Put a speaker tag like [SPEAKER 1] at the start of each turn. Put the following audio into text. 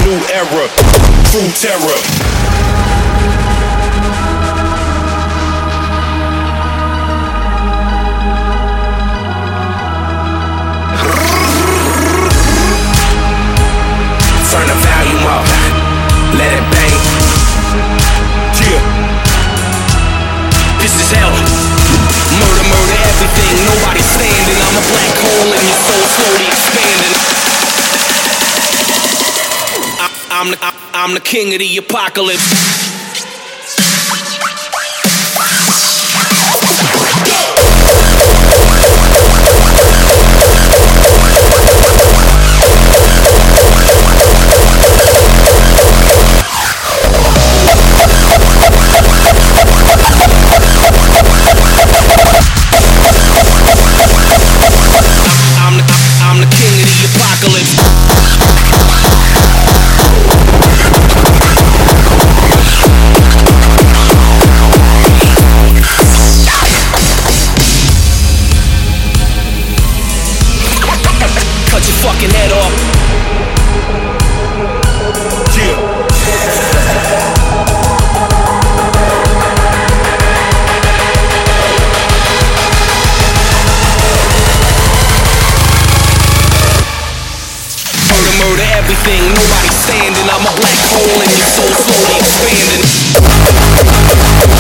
[SPEAKER 1] new era, true terror. Turn the volume up, let it bang. Yeah, this is hell. Murder, murder, everything. Nobody's standing. I'm a black hole in your soul, slowly expanding. I'm the king of the apocalypse. I'm the king of the apocalypse. Cut your fucking head off. Yeah. Murder everything, nobody's standing. I'm a black hole and your soul slowly expanding.